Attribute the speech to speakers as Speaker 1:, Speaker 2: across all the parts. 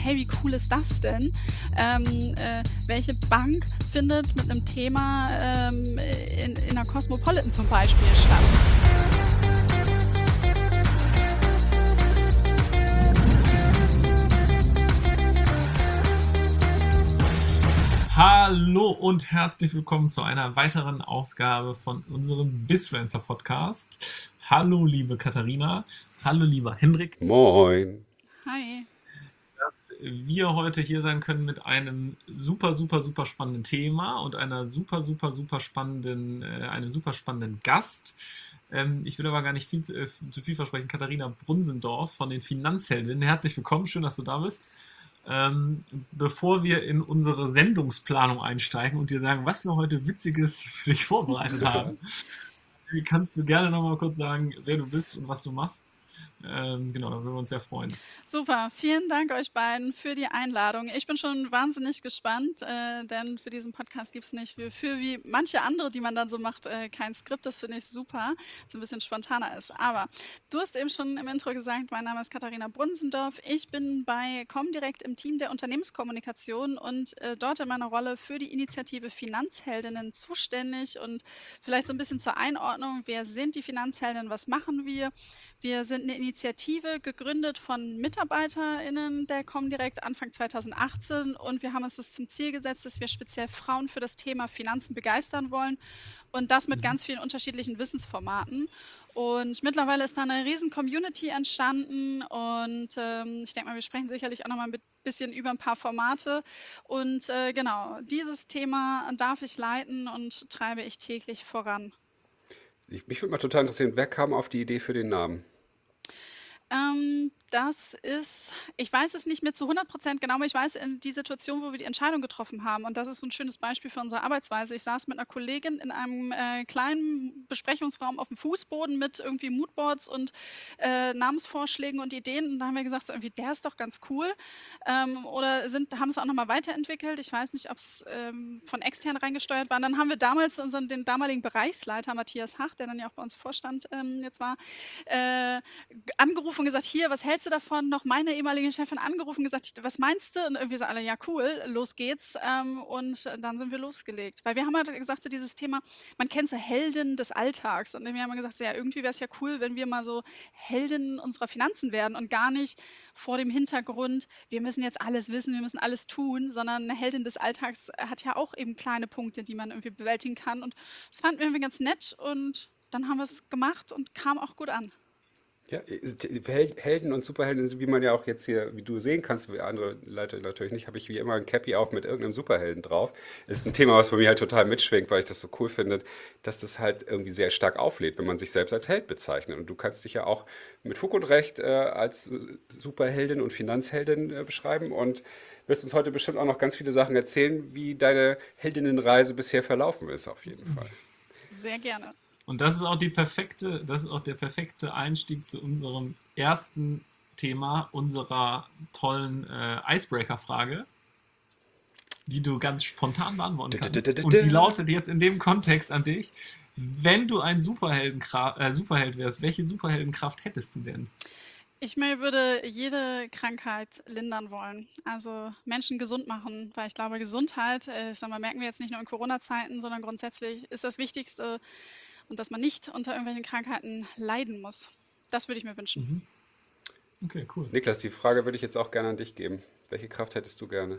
Speaker 1: hey, wie cool ist das denn? Welche Bank findet mit einem Thema in einer Cosmopolitan zum Beispiel statt?
Speaker 2: Hallo und herzlich willkommen zu einer weiteren Ausgabe von unserem Bizfluencer Podcast. Hallo liebe Katharina, hallo lieber Hendrik.
Speaker 3: Moin.
Speaker 1: Hi.
Speaker 2: Dass wir heute hier sein können mit einem super spannenden Thema und einem super spannenden Gast. Ich will aber gar nicht zu viel versprechen. Katharina Brunsendorf von den Finanzheldinnen. Herzlich willkommen, schön, dass du da bist. Bevor wir in unsere Sendungsplanung einsteigen und dir sagen, was wir heute Witziges für dich vorbereitet haben, kannst du gerne nochmal kurz sagen, wer du bist und was du machst. Genau, da würden wir uns sehr freuen.
Speaker 1: Super, vielen Dank euch beiden für die Einladung. Ich bin schon wahnsinnig gespannt, denn für diesen Podcast gibt es nicht wie manche andere, die man dann so macht, kein Skript. Das finde ich super, dass es ein bisschen spontaner ist. Aber du hast eben schon im Intro gesagt, mein Name ist Katharina Brunsendorf. Ich bin bei Comdirect im Team der Unternehmenskommunikation und dort in meiner Rolle für die Initiative Finanzheldinnen zuständig. Und vielleicht so ein bisschen zur Einordnung, wer sind die Finanzheldinnen, was machen wir? Wir sind eine Initiative, gegründet von MitarbeiterInnen der Comdirect Anfang 2018 und wir haben uns das zum Ziel gesetzt, dass wir speziell Frauen für das Thema Finanzen begeistern wollen und das mit ganz vielen unterschiedlichen Wissensformaten. Und mittlerweile ist da eine riesen Community entstanden und ich denke mal, wir sprechen sicherlich auch noch mal ein bisschen über ein paar Formate. Und genau, dieses Thema darf ich leiten und treibe ich täglich voran.
Speaker 3: Mich würde mal total interessieren, wer kam auf die Idee für den Namen?
Speaker 1: Das ist, ich weiß es nicht mehr zu 100% genau, aber ich weiß die Situation, wo wir die Entscheidung getroffen haben. Und das ist so ein schönes Beispiel für unsere Arbeitsweise. Ich saß mit einer Kollegin in einem kleinen Besprechungsraum auf dem Fußboden mit irgendwie Moodboards und Namensvorschlägen und Ideen. Und da haben wir gesagt, so irgendwie, der ist doch ganz cool. Oder haben es auch nochmal weiterentwickelt. Ich weiß nicht, ob es von extern reingesteuert war. Und dann haben wir damals den damaligen Bereichsleiter Matthias Hach, der dann ja auch bei uns Vorstand jetzt war, angerufen und gesagt, hier, was hältst du davon? Noch meine ehemalige Chefin angerufen und gesagt, was meinst du? Und irgendwie so alle, ja cool, los geht's. Und dann sind wir losgelegt. Weil wir haben halt gesagt, so dieses Thema, man kennt so Helden des Alltags. Und wir haben gesagt, so, ja, irgendwie wäre es ja cool, wenn wir mal so Heldinnen unserer Finanzen werden und gar nicht vor dem Hintergrund, wir müssen jetzt alles wissen, wir müssen alles tun, sondern eine Heldin des Alltags hat ja auch eben kleine Punkte, die man irgendwie bewältigen kann. Und das fanden wir irgendwie ganz nett und dann haben wir es gemacht und kam auch gut an.
Speaker 3: Ja, Helden und Superhelden, wie man ja auch jetzt hier, wie du sehen kannst, wie andere Leute natürlich nicht, habe ich wie immer ein Cappy auf mit irgendeinem Superhelden drauf. Es ist ein Thema, was bei mir halt total mitschwingt, weil ich das so cool finde, dass das halt irgendwie sehr stark auflädt, wenn man sich selbst als Held bezeichnet. Und du kannst dich ja auch mit Fug und Recht als Superheldin und Finanzheldin beschreiben und wirst uns heute bestimmt auch noch ganz viele Sachen erzählen, wie deine Heldinnenreise bisher verlaufen ist, auf jeden Fall.
Speaker 1: Sehr gerne.
Speaker 2: Und das ist auch der perfekte Einstieg zu unserem ersten Thema, unserer tollen Icebreaker-Frage, die du ganz spontan beantworten kannst. Und die lautet jetzt in dem Kontext an dich: Wenn du ein Superheld wärst, welche Superheldenkraft hättest du denn?
Speaker 1: Ich würde jede Krankheit lindern wollen, also Menschen gesund machen, weil ich glaube, Gesundheit, ich sag mal, merken wir jetzt nicht nur in Corona-Zeiten, sondern grundsätzlich ist das Wichtigste und dass man nicht unter irgendwelchen Krankheiten leiden muss. Das würde ich mir wünschen.
Speaker 2: Okay, cool.
Speaker 3: Niklas, die Frage würde ich jetzt auch gerne an dich geben. Welche Kraft hättest du gerne?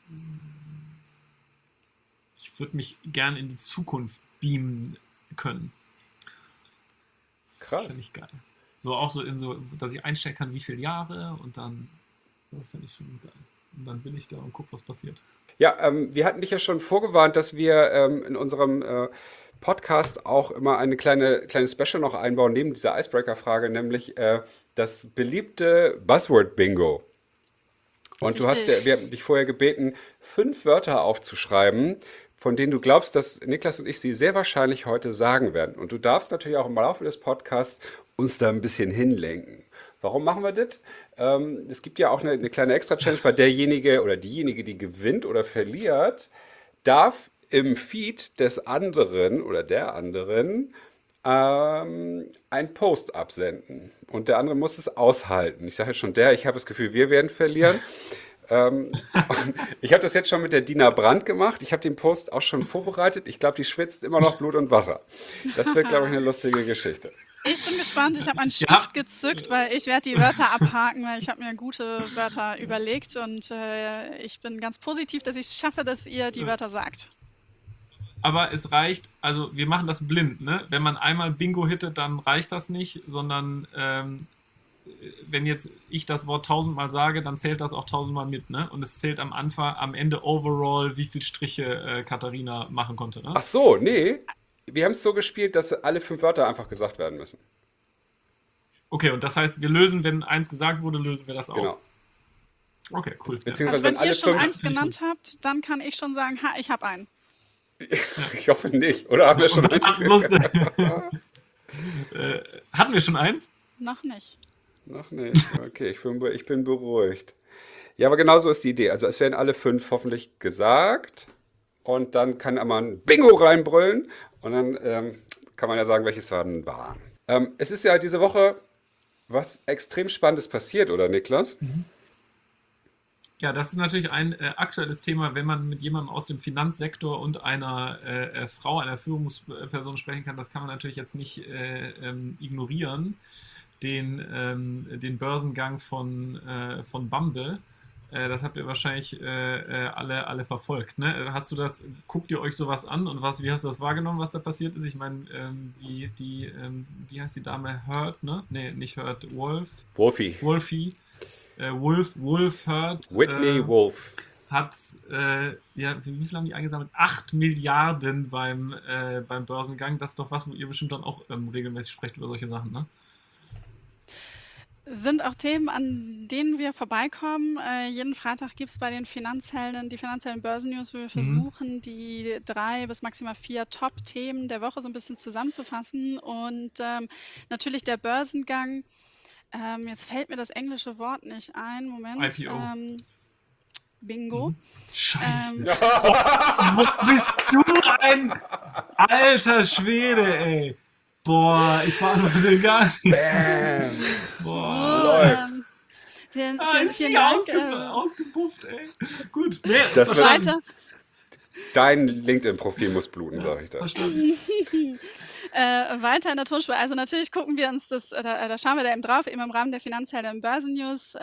Speaker 2: Ich würde mich gerne in die Zukunft beamen können. Das
Speaker 3: Krass.
Speaker 2: finde ich geil. So auch so dass ich einstellen kann, wie viele Jahre und dann, das finde ich schon geil. Und dann bin ich da und gucke, was passiert.
Speaker 3: Ja, wir hatten dich ja schon vorgewarnt, dass wir in unserem Podcast auch immer eine kleine Special noch einbauen, neben dieser Icebreaker-Frage, nämlich das beliebte Buzzword-Bingo. Und wir hatten dich vorher gebeten, 5 Wörter aufzuschreiben, von denen du glaubst, dass Niklas und ich sie sehr wahrscheinlich heute sagen werden. Und du darfst natürlich auch im Laufe des Podcasts uns da ein bisschen hinlenken. Warum machen wir das? Es gibt ja auch eine kleine Extra-Challenge, bei derjenige oder diejenige, die gewinnt oder verliert, darf im Feed des anderen oder der anderen einen Post absenden. Und der andere muss es aushalten. Ich sage jetzt schon ich habe das Gefühl, wir werden verlieren. Und ich habe das jetzt schon mit der Dina Brandt gemacht. Ich habe den Post auch schon vorbereitet. Ich glaube, die schwitzt immer noch Blut und Wasser. Das wird, glaube ich, eine lustige Geschichte.
Speaker 1: Ich bin gespannt. Ich habe meinen
Speaker 2: Ja,
Speaker 1: Stift gezückt, weil ich werde die Wörter abhaken, weil ich habe mir gute Wörter überlegt und ich bin ganz positiv, dass ich es schaffe, dass ihr die Wörter sagt.
Speaker 2: aber es reicht, also wir machen das blind, ne? Wenn man einmal Bingo hittet, dann reicht das nicht, sondern wenn jetzt ich das Wort 1000-mal sage, dann zählt das auch 1000-mal mit, ne? Und es zählt am Ende overall, wie viele Striche Katharina machen konnte, ne?
Speaker 3: Ach so, nee. Wir haben es so gespielt, dass alle 5 Wörter einfach gesagt werden müssen.
Speaker 2: Okay, und das heißt, wir lösen, wenn eins gesagt wurde, lösen wir das auf.
Speaker 3: Genau.
Speaker 2: Okay, cool. Ja.
Speaker 1: Also
Speaker 3: Beziehungsweise wenn
Speaker 1: wenn ihr
Speaker 3: alle
Speaker 1: schon
Speaker 3: 5.
Speaker 1: eins genannt habt, dann kann ich schon sagen, ha, ich habe einen.
Speaker 3: Ich hoffe nicht. Oder haben wir schon
Speaker 2: Und
Speaker 3: eins?
Speaker 2: dann musste, hatten wir schon eins?
Speaker 1: Noch nicht.
Speaker 3: Noch nicht. Okay, ich bin beruhigt. Ja, aber genau so ist die Idee. Also es werden alle 5 hoffentlich gesagt. Und dann kann man Bingo reinbrüllen. Und dann kann man ja sagen, welches dann waren. Es ist ja diese Woche was extrem Spannendes passiert, oder Niklas?
Speaker 2: Ja, das ist natürlich ein aktuelles Thema, wenn man mit jemandem aus dem Finanzsektor und einer Frau, einer Führungsperson sprechen kann. Das kann man natürlich jetzt nicht ignorieren. Den Börsengang von Bumble. Das habt ihr wahrscheinlich alle verfolgt. Ne? Guckt ihr euch sowas an und wie hast du das wahrgenommen, was da passiert ist? Ich meine, wie heißt die Dame? Heard, ne? Nee, nicht Heard,
Speaker 3: Wolfie.
Speaker 2: Wolfie. Wolf Heard
Speaker 3: Whitney Wolf.
Speaker 2: hat, ja, wie viel haben die eingesammelt? 8 Milliarden beim Börsengang. Das ist doch was, wo ihr bestimmt dann auch regelmäßig sprecht über solche Sachen, ne?
Speaker 1: Sind auch Themen, an denen wir vorbeikommen. Jeden Freitag gibt es bei den Finanzhelden die Finanzhelden Börsennews, wo wir versuchen, die 3 bis maximal 4 Top-Themen der Woche so ein bisschen zusammenzufassen. Und natürlich der Börsengang. Jetzt fällt mir das englische Wort nicht ein. Moment.
Speaker 2: IPO.
Speaker 1: Bingo.
Speaker 2: Scheiße.
Speaker 1: Ähm,
Speaker 2: Wo bist du ein alter Schwede, ey? Boah, ich verantworte gar nicht.
Speaker 3: Bam.
Speaker 1: so,
Speaker 2: Boah.
Speaker 3: Läuft.
Speaker 1: vielen,
Speaker 2: Ah,
Speaker 1: vielen,
Speaker 2: ist
Speaker 1: vielen
Speaker 2: sie
Speaker 1: Dank.
Speaker 2: ausgepufft, ey. Gut, nee,
Speaker 3: Das wird-
Speaker 2: verstanden.
Speaker 1: Weiter.
Speaker 3: Dein LinkedIn-Profil muss bluten, sage ich da.
Speaker 2: Verstanden.
Speaker 1: Weiter in der Tonspur. Also natürlich gucken wir uns das, da schauen wir da eben drauf, eben im Rahmen der Finanzhelden Börsennews.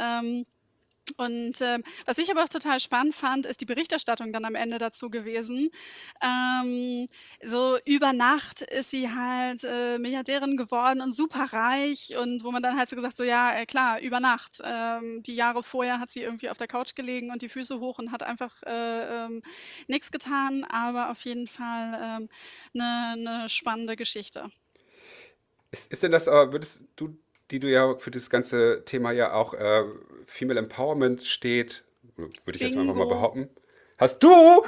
Speaker 1: Was ich aber auch total spannend fand, ist die Berichterstattung dann am Ende dazu gewesen. So über Nacht ist sie halt Milliardärin geworden und super reich und wo man dann halt so gesagt so, ja klar, über Nacht. Die Jahre vorher hat sie irgendwie auf der Couch gelegen und die Füße hoch und hat einfach nichts getan, aber auf jeden Fall eine spannende Geschichte.
Speaker 3: Ist denn das aber, würdest du, die du ja für das ganze Thema ja auch Female Empowerment steht, würde ich jetzt einfach mal
Speaker 1: Bingo.
Speaker 3: behaupten. Hast du?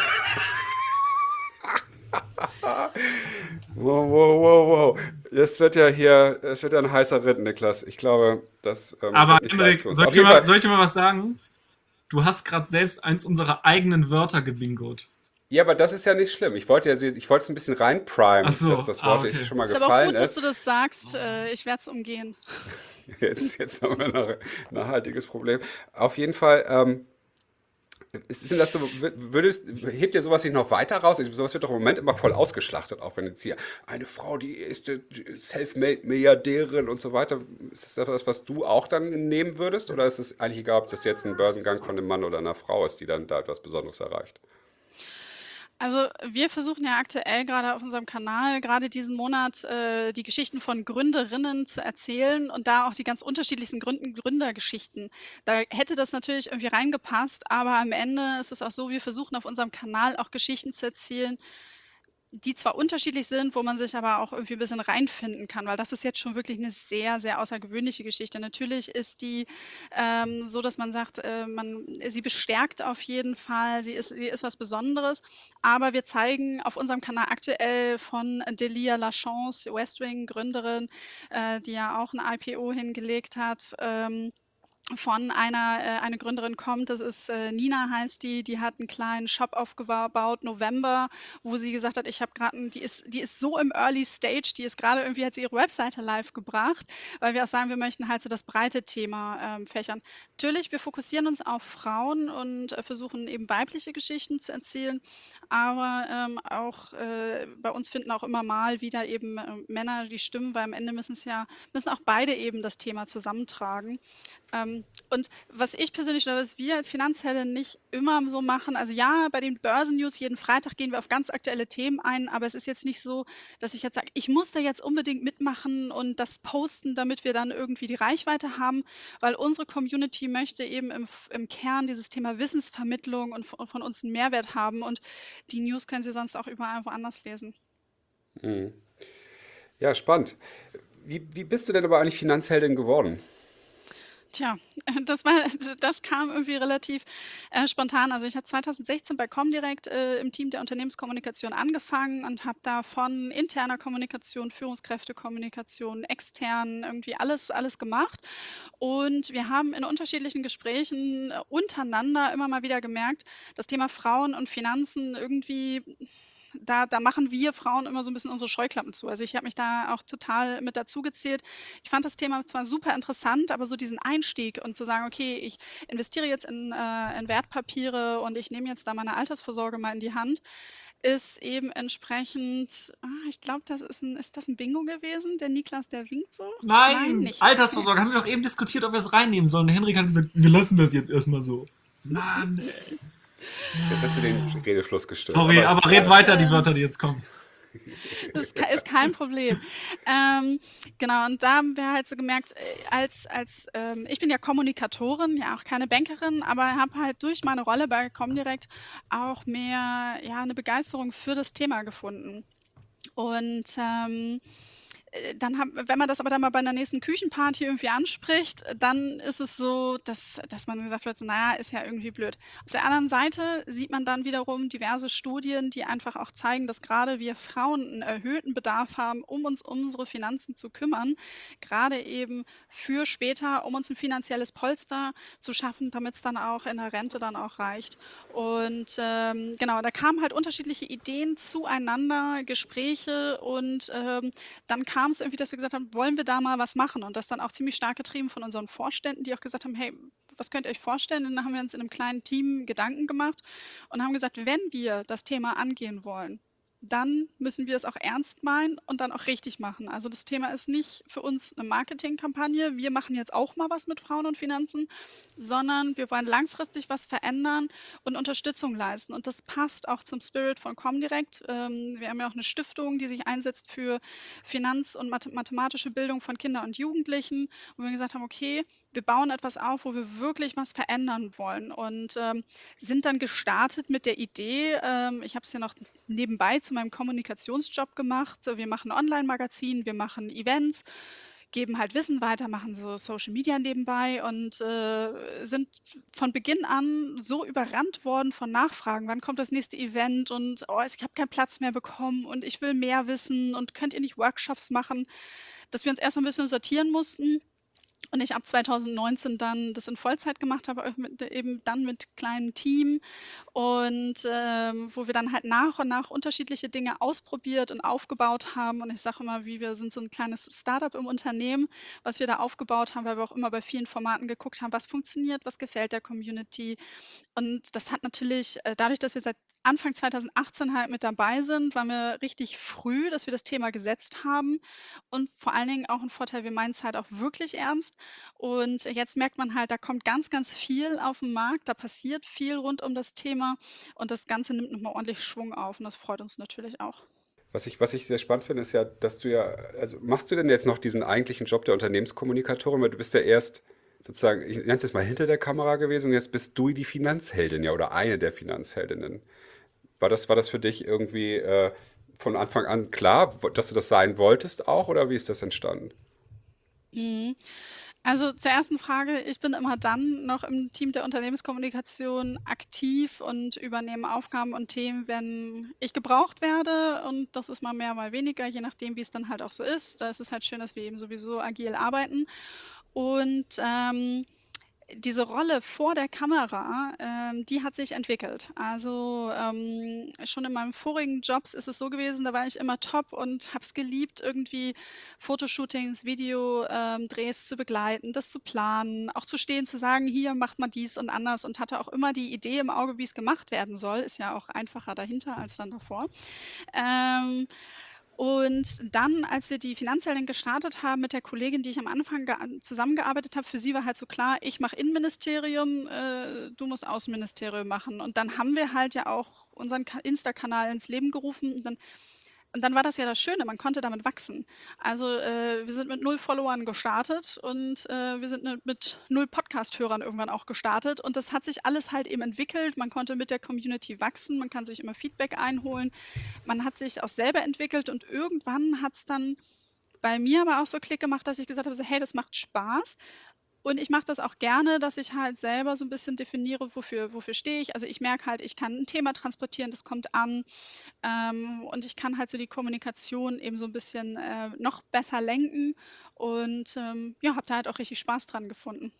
Speaker 3: Wow, wow, wow, wow. Das wird ja ein heißer Ritt, Niklas. Ich glaube, das
Speaker 2: Aber
Speaker 3: wird nicht leicht
Speaker 2: Emmerich,
Speaker 3: für uns.
Speaker 2: soll
Speaker 3: Auf
Speaker 2: ich dir
Speaker 3: jeden
Speaker 2: mal,
Speaker 3: Fall,
Speaker 2: soll ich dir mal was sagen? Du hast gerade selbst eins unserer eigenen Wörter gebingot.
Speaker 3: ja, aber das ist ja nicht schlimm. Ich wollte es ein bisschen
Speaker 2: Ach
Speaker 3: reinprimen,
Speaker 2: so,
Speaker 3: dass das Wort
Speaker 2: okay.
Speaker 3: schon mal
Speaker 1: Ist aber auch
Speaker 3: gefallen
Speaker 1: gut, dass
Speaker 3: ist.
Speaker 1: du das sagst. Ich werde es umgehen.
Speaker 3: Jetzt haben wir noch ein nachhaltiges Problem. Auf jeden Fall, ist denn das so, hebt ihr sowas nicht noch weiter raus? Sowas wird doch im Moment immer voll ausgeschlachtet, auch wenn jetzt hier eine Frau, die ist self-made Milliardärin und so weiter. Ist das das, was du auch dann nehmen würdest? Oder ist es eigentlich egal, ob das jetzt ein Börsengang von einem Mann oder einer Frau ist, die dann da etwas Besonderes erreicht?
Speaker 1: Also wir versuchen ja aktuell gerade auf unserem Kanal, gerade diesen Monat, die Geschichten von Gründerinnen zu erzählen und da auch die ganz unterschiedlichsten Gründergeschichten. Da hätte das natürlich irgendwie reingepasst, aber am Ende ist es auch so, wir versuchen auf unserem Kanal auch Geschichten zu erzählen, die zwar unterschiedlich sind, wo man sich aber auch irgendwie ein bisschen reinfinden kann, weil das ist jetzt schon wirklich eine sehr, sehr außergewöhnliche Geschichte. Natürlich ist die so, dass man sagt, sie bestärkt auf jeden Fall, sie ist was Besonderes, aber wir zeigen auf unserem Kanal aktuell von Delia Lachance, Westwing Gründerin, die ja auch ein IPO hingelegt hat, von eine Gründerin kommt, das ist Nina heißt die hat einen kleinen Shop aufgebaut, November, wo sie gesagt hat, ich habe gerade, die ist so im Early Stage, die ist gerade irgendwie, hat sie ihre Webseite live gebracht, weil wir auch sagen, wir möchten halt so das breite Thema fächern. Natürlich, wir fokussieren uns auf Frauen und versuchen eben weibliche Geschichten zu erzählen, aber auch bei uns finden auch immer mal wieder eben Männer die Stimmen, weil am Ende müssen auch beide eben das Thema zusammentragen. Und was ich persönlich oder was wir als Finanzheldin nicht immer so machen, also ja, bei den Börsennews jeden Freitag gehen wir auf ganz aktuelle Themen ein, aber es ist jetzt nicht so, dass ich jetzt sage, ich muss da jetzt unbedingt mitmachen und das posten, damit wir dann irgendwie die Reichweite haben, weil unsere Community möchte eben im Kern dieses Thema Wissensvermittlung und von uns einen Mehrwert haben und die News können Sie sonst auch überall woanders lesen.
Speaker 3: Mhm. Ja, spannend. Wie bist du denn aber eigentlich Finanzheldin geworden?
Speaker 1: Tja, das das kam irgendwie relativ, spontan. Also, ich habe 2016 bei Comdirect, im Team der Unternehmenskommunikation angefangen und habe da von interner Kommunikation, Führungskräftekommunikation, extern irgendwie alles gemacht. Und wir haben in unterschiedlichen Gesprächen, untereinander immer mal wieder gemerkt, das Thema Frauen und Finanzen irgendwie da machen wir Frauen immer so ein bisschen unsere Scheuklappen zu. Also, ich habe mich da auch total mit dazu gezählt. Ich fand das Thema zwar super interessant, aber so diesen Einstieg und zu sagen: „Okay, ich investiere jetzt in Wertpapiere und ich nehme jetzt da meine Altersvorsorge mal in die Hand“, ist eben entsprechend ich glaube, ist das ein Bingo gewesen? Der Niklas, der winkt so? Nein,
Speaker 2: Nein,
Speaker 1: nicht. Okay.
Speaker 2: Altersvorsorge. Haben wir doch eben diskutiert, ob wir es reinnehmen sollen. Der Henrik hat gesagt, wir lassen das jetzt erstmal so. Mann, ey.
Speaker 3: Jetzt hast du den Redefluss gestört.
Speaker 2: Sorry,
Speaker 3: Aber
Speaker 2: aber
Speaker 3: es,
Speaker 2: red
Speaker 3: äh,
Speaker 2: weiter, die Wörter, die jetzt kommen.
Speaker 1: Ist kein Problem. Ähm, genau, und da haben wir halt so gemerkt, ich bin ja Kommunikatorin, ja auch keine Bankerin, aber habe halt durch meine Rolle bei Comdirect auch mehr, ja, eine Begeisterung für das Thema gefunden. Und wenn man das aber dann mal bei einer nächsten Küchenparty irgendwie anspricht, dann ist es so, dass man gesagt wird, so, naja, ist ja irgendwie blöd. Auf der anderen Seite sieht man dann wiederum diverse Studien, die einfach auch zeigen, dass gerade wir Frauen einen erhöhten Bedarf haben, um uns um unsere Finanzen zu kümmern, gerade eben für später, um uns ein finanzielles Polster zu schaffen, damit es dann auch in der Rente dann auch reicht. Und genau, da kamen halt unterschiedliche Ideen zueinander, Gespräche und dann kam es irgendwie, dass wir gesagt haben, wollen wir da mal was machen? Und das dann auch ziemlich stark getrieben von unseren Vorständen, die auch gesagt haben, hey, was könnt ihr euch vorstellen? Und dann haben wir uns in einem kleinen Team Gedanken gemacht und haben gesagt, wenn wir das Thema angehen wollen, dann müssen wir es auch ernst meinen und dann auch richtig machen. Also das Thema ist nicht für uns eine Marketingkampagne, wir machen jetzt auch mal was mit Frauen und Finanzen, sondern wir wollen langfristig was verändern und Unterstützung leisten. Und das passt auch zum Spirit von Comdirect. Wir haben ja auch eine Stiftung, die sich einsetzt für Finanz- und mathematische Bildung von Kindern und Jugendlichen, wo wir gesagt haben, okay, wir bauen etwas auf, wo wir wirklich was verändern wollen und sind dann gestartet mit der Idee, ich habe es ja noch nebenbei zu meinem Kommunikationsjob gemacht. Wir machen Online-Magazin, wir machen Events, geben halt Wissen weiter, machen so Social Media nebenbei und sind von Beginn an so überrannt worden von Nachfragen. Wann kommt das nächste Event? Und oh, ich habe keinen Platz mehr bekommen und ich will mehr wissen und könnt ihr nicht Workshops machen, dass wir uns erstmal ein bisschen sortieren mussten und ich ab 2019 dann das in Vollzeit gemacht habe, eben dann mit kleinem Team und wo wir dann halt nach und nach unterschiedliche Dinge ausprobiert und aufgebaut haben. Und ich sage immer, wir sind so ein kleines Startup im Unternehmen, was wir da aufgebaut haben, weil wir auch immer bei vielen Formaten geguckt haben, was funktioniert, was gefällt der Community. Und das hat natürlich, dadurch, dass wir seit Anfang 2018 halt mit dabei sind, waren wir richtig früh, dass wir das Thema gesetzt haben. Und vor allen Dingen auch ein Vorteil, wir meinen es halt auch wirklich ernst. Und jetzt merkt man halt, da kommt ganz, ganz viel auf den Markt, da passiert viel rund um das Thema und das Ganze nimmt nochmal ordentlich Schwung auf und das freut uns natürlich auch.
Speaker 3: was ich sehr spannend finde, ist ja, dass du ja, also machst du denn jetzt noch diesen eigentlichen Job der Unternehmenskommunikatorin, weil du bist ja erst sozusagen, ich nenne es jetzt mal hinter der Kamera gewesen und jetzt bist du die Finanzheldin, ja, oder eine der Finanzheldinnen. War das für dich irgendwie von Anfang an klar, dass du das sein wolltest auch, oder wie ist das entstanden?
Speaker 1: Mhm. Also zur ersten Frage, ich bin immer dann noch im Team der Unternehmenskommunikation aktiv und übernehme Aufgaben und Themen, wenn ich gebraucht werde. Und das ist mal mehr, mal weniger, je nachdem, wie es dann halt auch so ist. Da ist es halt schön, dass wir eben sowieso agil arbeiten. Und diese Rolle vor der Kamera, die hat sich entwickelt. Also schon in meinen vorigen Jobs ist es so gewesen, da war ich immer top und habe es geliebt, irgendwie Fotoshootings, Videodrehs zu begleiten, das zu planen, auch zu stehen, zu sagen, hier macht man dies und anders und hatte auch immer die Idee im Auge, wie es gemacht werden soll. Ist ja auch einfacher dahinter als dann davor. Ähm, und dann, als wir die Finanzheldin gestartet haben mit der Kollegin, die ich am Anfang zusammengearbeitet habe, für sie war halt so klar, ich mache Innenministerium, du musst Außenministerium machen. Und dann haben wir halt ja auch unseren Insta-Kanal ins Leben gerufen. Und dann war das ja das Schöne, man konnte damit wachsen. Also wir sind mit 0 Followern gestartet und wir sind mit 0 Podcast-Hörern irgendwann auch gestartet. Und das hat sich alles halt eben entwickelt. Man konnte mit der Community wachsen, man kann sich immer Feedback einholen. Man hat sich auch selber entwickelt und irgendwann hat es dann bei mir aber auch so Klick gemacht, dass ich gesagt habe, so, hey, das macht Spaß. Und ich mache das auch gerne, dass ich halt selber so ein bisschen definiere, wofür stehe ich. Also ich merke halt, ich kann ein Thema transportieren, das kommt an. Und ich kann halt so die Kommunikation eben so ein bisschen noch besser lenken und ja, habe da halt auch richtig Spaß dran gefunden.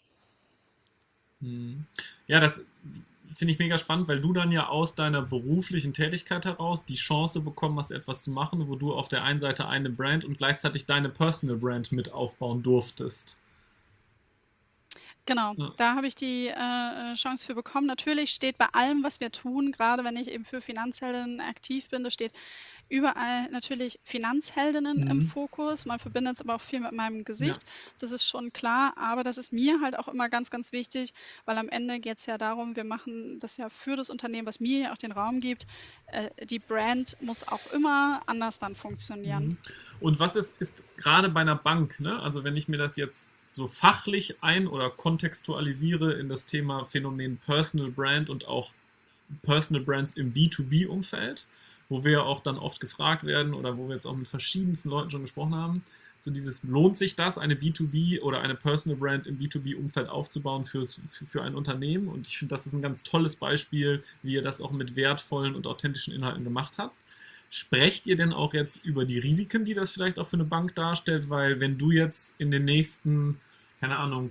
Speaker 2: Ja, das finde ich mega spannend, weil du dann ja aus deiner beruflichen Tätigkeit heraus die Chance bekommen hast, etwas zu machen, wo du auf der einen Seite eine Brand und gleichzeitig deine Personal Brand mit aufbauen durftest.
Speaker 1: Genau,
Speaker 2: Ja.
Speaker 1: da habe ich die Chance für bekommen. Natürlich steht bei allem, was wir tun, gerade wenn ich eben für Finanzheldinnen aktiv bin, da steht überall natürlich Finanzheldinnen im Fokus. Man verbindet es aber auch viel mit meinem Gesicht. Das ist schon klar, aber das ist mir halt auch immer ganz, ganz wichtig, weil am Ende geht es ja darum, wir machen das ja für das Unternehmen, was mir ja auch den Raum gibt. Die Brand muss auch immer anders dann funktionieren.
Speaker 2: Und was ist gerade bei einer Bank, ne? Also wenn ich mir das jetzt so fachlich oder kontextualisiere in das Thema Phänomen Personal Brand und auch Personal Brands im B2B-Umfeld, wo wir auch dann oft gefragt werden oder wo wir jetzt auch mit verschiedensten Leuten schon gesprochen haben, so lohnt sich das, eine B2B oder eine Personal Brand im B2B-Umfeld aufzubauen für ein Unternehmen? Und ich finde, das ist ein ganz tolles Beispiel, wie ihr das auch mit wertvollen und authentischen Inhalten gemacht habt. Sprecht ihr denn auch jetzt über die Risiken, die das vielleicht auch für eine Bank darstellt? Weil wenn du jetzt in den nächsten, keine Ahnung,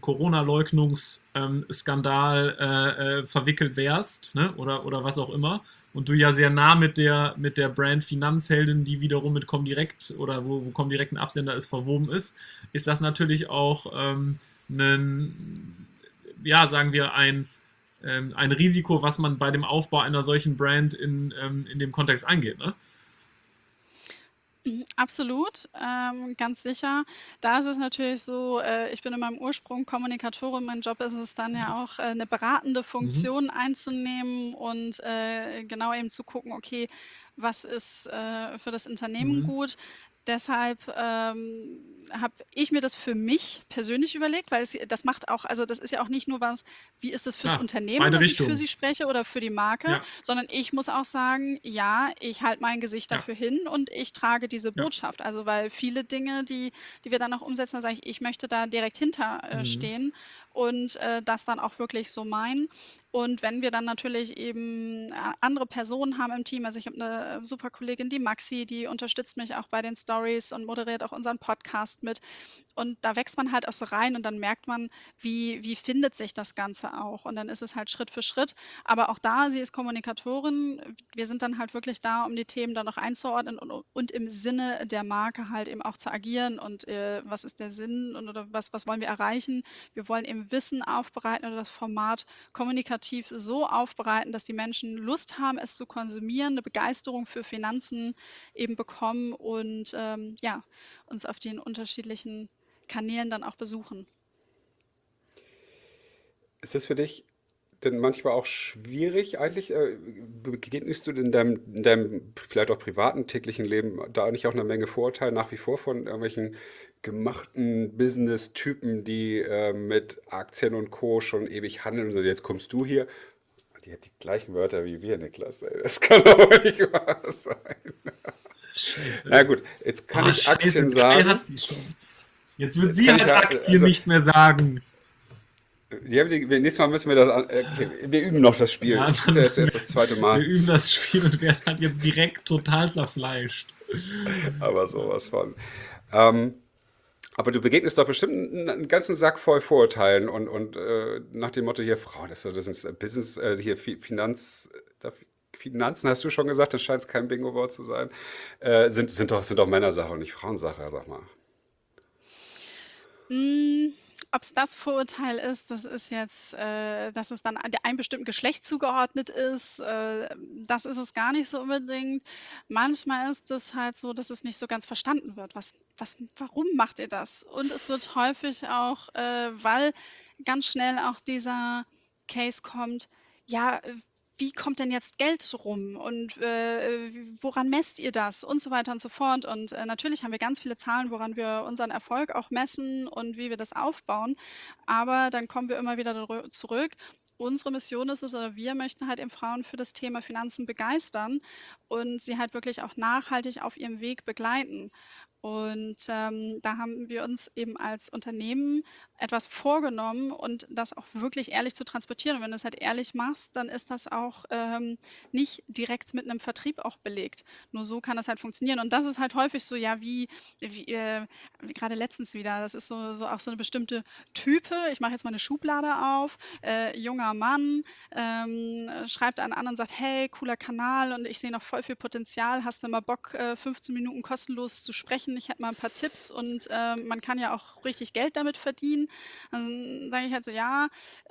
Speaker 2: Corona-Leugnungsskandal verwickelt wärst, ne? oder was auch immer, und du ja sehr nah mit der Brand Finanzheldin, die wiederum mit Comdirect oder wo Comdirect ein Absender ist, verwoben ist das natürlich auch sagen wir, ein Risiko, was man bei dem Aufbau einer solchen Brand in dem Kontext eingeht, ne?
Speaker 1: Absolut, ganz sicher. Da ist es natürlich so, ich bin in meinem Ursprung Kommunikatorin. Mein Job ist es dann ja auch, eine beratende Funktion einzunehmen und genau eben zu gucken, okay, was ist für das Unternehmen gut. Deshalb habe ich mir das für mich persönlich überlegt, weil das macht auch, also das ist ja auch nicht nur was, wie ist das fürs Unternehmen, dass ich für sie spreche oder für die Marke, sondern ich muss auch sagen, ja, ich halte mein Gesicht dafür hin und ich trage diese Botschaft. Also weil viele Dinge, die wir dann auch umsetzen, da sage ich möchte da direkt hinter stehen und das dann auch wirklich so meinen. Und wenn wir dann natürlich eben andere Personen haben im Team, also ich habe eine super Kollegin, die Maxi, die unterstützt mich auch bei den Stories und moderiert auch unseren Podcast mit. Und da wächst man halt auch so rein und dann merkt man, wie findet sich das Ganze auch. Und dann ist es halt Schritt für Schritt. Aber auch da, sie ist Kommunikatorin, wir sind dann halt wirklich da, um die Themen dann noch einzuordnen und im Sinne der Marke halt eben auch zu agieren. Und was ist der Sinn oder was wollen wir erreichen? Wir wollen eben Wissen aufbereiten oder das Format kommunikativ so aufbereiten, dass die Menschen Lust haben, es zu konsumieren, eine Begeisterung für Finanzen eben bekommen und uns auf den unterschiedlichen Kanälen dann auch besuchen.
Speaker 3: Ist das für dich denn manchmal auch schwierig eigentlich? Begegnest du in deinem vielleicht auch privaten täglichen Leben da nicht auch eine Menge Vorurteile nach wie vor von irgendwelchen gemachten Business-Typen, die mit Aktien und Co. schon ewig handeln und so, jetzt kommst du hier. Die hat die gleichen Wörter wie wir, Niklas. Ey. Das kann doch nicht wahr sein.
Speaker 2: Scheiße.
Speaker 3: Na gut, jetzt kann ich Aktien sagen.
Speaker 2: Hat sie schon. Jetzt wird sie halt Aktien nicht mehr sagen.
Speaker 3: Nächstes Mal müssen wir das okay, wir üben noch das Spiel. Das ist ja erst das zweite Mal.
Speaker 2: Wir üben das Spiel und werden halt jetzt direkt total zerfleischt.
Speaker 3: Aber sowas von. Aber du begegnest doch bestimmt einen ganzen Sack voll Vorurteilen und nach dem Motto hier, Frau, das ist Business, hier Finanzen hast du schon gesagt, das scheint kein Bingo-Wort zu sein, sind doch Männersache und nicht Frauensache, sag mal.
Speaker 1: Hm, ob es das Vorurteil ist, das ist jetzt, dass es dann einem bestimmten Geschlecht zugeordnet ist, das ist es gar nicht so unbedingt. Manchmal ist es halt so, dass es nicht so ganz verstanden wird. Warum macht ihr das? Und es wird häufig auch, weil ganz schnell auch dieser Case kommt, ja, wie kommt denn jetzt Geld rum und woran messt ihr das und so weiter und so fort. Und natürlich haben wir ganz viele Zahlen, woran wir unseren Erfolg auch messen und wie wir das aufbauen. Aber dann kommen wir immer wieder zurück. Unsere Mission ist es, oder wir möchten halt eben Frauen für das Thema Finanzen begeistern und sie halt wirklich auch nachhaltig auf ihrem Weg begleiten. Und da haben wir uns eben als Unternehmen etwas vorgenommen und das auch wirklich ehrlich zu transportieren. Und wenn du es halt ehrlich machst, dann ist das auch nicht direkt mit einem Vertrieb auch belegt. Nur so kann das halt funktionieren. Und das ist halt häufig so, ja, wie gerade letztens wieder, das ist so auch so eine bestimmte Type. Ich mache jetzt mal eine Schublade auf, junger Mann, schreibt einen an und sagt, hey, cooler Kanal und ich sehe noch voll viel Potenzial. Hast du mal Bock, 15 Minuten kostenlos zu sprechen? Ich hätte mal ein paar Tipps und man kann ja auch richtig Geld damit verdienen. Dann sage ich halt so, ja,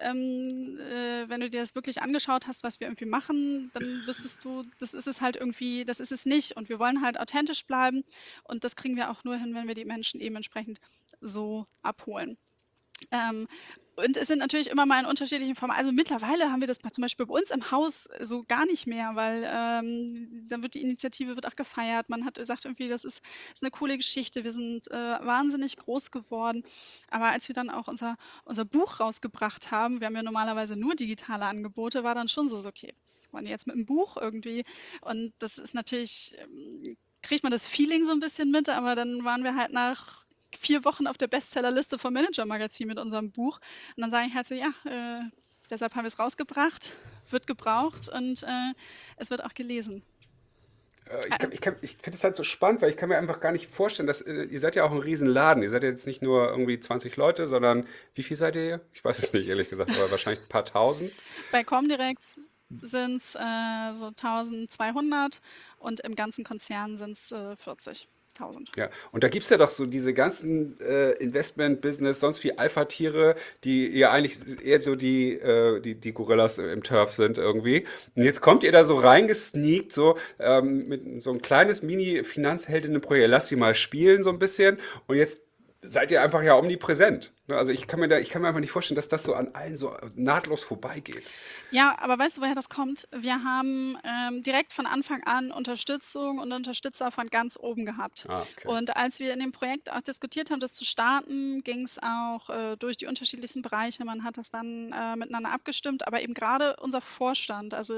Speaker 1: wenn du dir das wirklich angeschaut hast, was wir irgendwie machen, dann wüsstest du, das ist es halt irgendwie, das ist es nicht. Und wir wollen halt authentisch bleiben und das kriegen wir auch nur hin, wenn wir die Menschen eben entsprechend so abholen. Ähm, und es sind natürlich immer mal in unterschiedlichen Formen. Also mittlerweile haben wir das zum Beispiel bei uns im Haus so gar nicht mehr, weil dann wird die Initiative wird auch gefeiert. Man hat gesagt irgendwie, ist eine coole Geschichte. Wir sind wahnsinnig groß geworden. Aber als wir dann auch unser Buch rausgebracht haben, wir haben ja normalerweise nur digitale Angebote, war dann schon so, okay, was wollen die jetzt mit dem Buch irgendwie? Und das ist natürlich, kriegt man das Feeling so ein bisschen mit, aber dann waren wir halt nach 4 Wochen auf der Bestsellerliste vom Manager-Magazin mit unserem Buch. Und dann sage ich halt so, ja, deshalb haben wir es rausgebracht, wird gebraucht und es wird auch gelesen. Äh,
Speaker 3: Ich finde es halt so spannend, weil ich kann mir einfach gar nicht vorstellen, dass ihr seid ja auch ein Riesenladen. Ihr seid ja jetzt nicht nur irgendwie 20 Leute, sondern wie viel seid ihr hier? Ich weiß es nicht, ehrlich gesagt, aber wahrscheinlich ein paar tausend.
Speaker 1: Bei Comdirect sind es so 1200 und im ganzen Konzern sind es 40.000.
Speaker 3: Ja, und da gibt es ja doch so diese ganzen Investment-Business, sonst wie Alpha-Tiere, die ja eigentlich eher so die Gorillas im Turf sind irgendwie. Und jetzt kommt ihr da so reingesneakt, so mit so ein kleines Mini-Finanzheldinnen-Projekt. Lasst sie mal spielen so ein bisschen. Und jetzt seid ihr einfach ja omnipräsent. Ne? Also ich kann mir einfach nicht vorstellen, dass das so an allen so nahtlos vorbeigeht.
Speaker 1: Ja, aber weißt du, woher das kommt? Wir haben direkt von Anfang an Unterstützung und Unterstützer von ganz oben gehabt.
Speaker 3: Ah, okay.
Speaker 1: Und als wir in dem Projekt auch diskutiert haben, das zu starten, ging es auch durch die unterschiedlichsten Bereiche. Man hat das dann miteinander abgestimmt, aber eben gerade unser Vorstand, also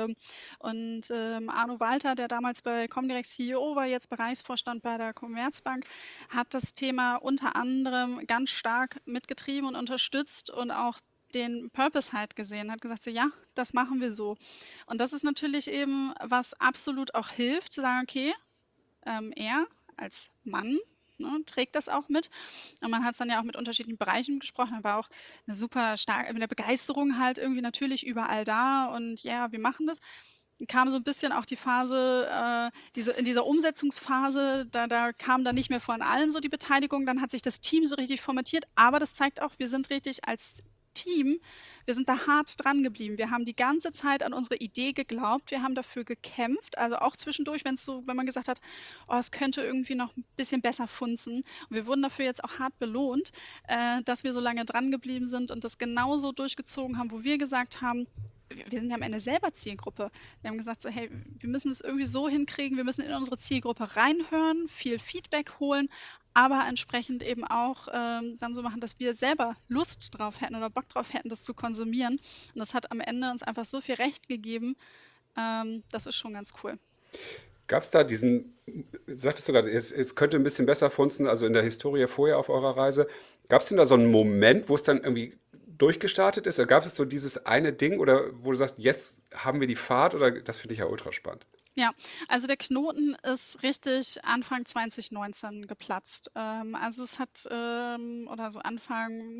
Speaker 1: Arno Walter, der damals bei Comdirect CEO war, jetzt Bereichsvorstand bei der Commerzbank, hat das Thema unter anderem ganz stark mitgetrieben und unterstützt und auch den Purpose halt gesehen, hat gesagt, so ja, das machen wir so. Und das ist natürlich eben, was absolut auch hilft, zu sagen, okay, er als Mann, ne, trägt das auch mit. Und man hat es dann ja auch mit unterschiedlichen Bereichen gesprochen. Da war auch eine super starke, mit der Begeisterung halt irgendwie natürlich überall da und ja, wir machen das. Kam so ein bisschen auch die Phase, in dieser Umsetzungsphase, da kam dann nicht mehr von allen so die Beteiligung, dann hat sich das Team so richtig formatiert, aber das zeigt auch, wir sind richtig als Team, wir sind da hart dran geblieben. Wir haben die ganze Zeit an unsere Idee geglaubt, wir haben dafür gekämpft, also auch zwischendurch, wenn man gesagt hat, oh, es könnte irgendwie noch ein bisschen besser funzen. Und wir wurden dafür jetzt auch hart belohnt, dass wir so lange dran geblieben sind und das genauso durchgezogen haben, wo wir gesagt haben, wir sind ja am Ende selber Zielgruppe. Wir haben gesagt, so, hey, wir müssen es irgendwie so hinkriegen, wir müssen in unsere Zielgruppe reinhören, viel Feedback holen, aber entsprechend eben auch dann so machen, dass wir selber Lust drauf hätten oder Bock drauf hätten, das zu konsumieren. Und das hat am Ende uns einfach so viel Recht gegeben. Das ist schon ganz cool.
Speaker 3: Gab es da sagtest du gerade, es könnte ein bisschen besser funzen, also in der Historie vorher auf eurer Reise, gab es denn da so einen Moment, wo es dann irgendwie durchgestartet ist? Oder gab es so dieses eine Ding oder wo du sagst, jetzt haben wir die Fahrt oder das finde ich ja ultra spannend.
Speaker 1: Ja, also der Knoten ist richtig Anfang 2019 geplatzt. Also es hat, oder so Anfang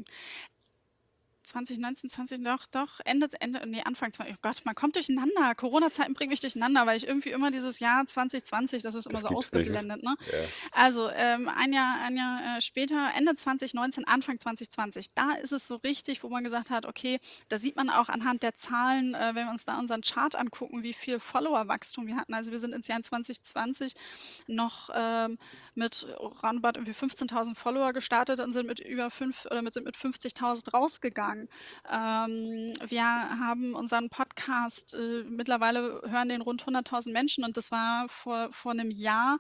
Speaker 1: 2019, 20, doch, Anfang 20, oh Gott, man kommt durcheinander. Corona-Zeiten bringen mich durcheinander, weil ich irgendwie immer dieses Jahr 2020, das ist immer
Speaker 3: Das
Speaker 1: so
Speaker 3: gibt's nicht, ne?
Speaker 1: ausgeblendet, ne?
Speaker 3: Ja.
Speaker 1: Also ein Jahr später, Ende 2019, Anfang 2020, da ist es so richtig, wo man gesagt hat, okay, da sieht man auch anhand der Zahlen, wenn wir uns da unseren Chart angucken, wie viel Follower-Wachstum wir hatten. Also wir sind ins Jahr 2020 noch mit roundabout irgendwie 15.000 Follower gestartet und sind mit sind mit 50.000 rausgegangen. Wir haben unseren Podcast, mittlerweile hören den rund 100.000 Menschen und das war vor einem Jahr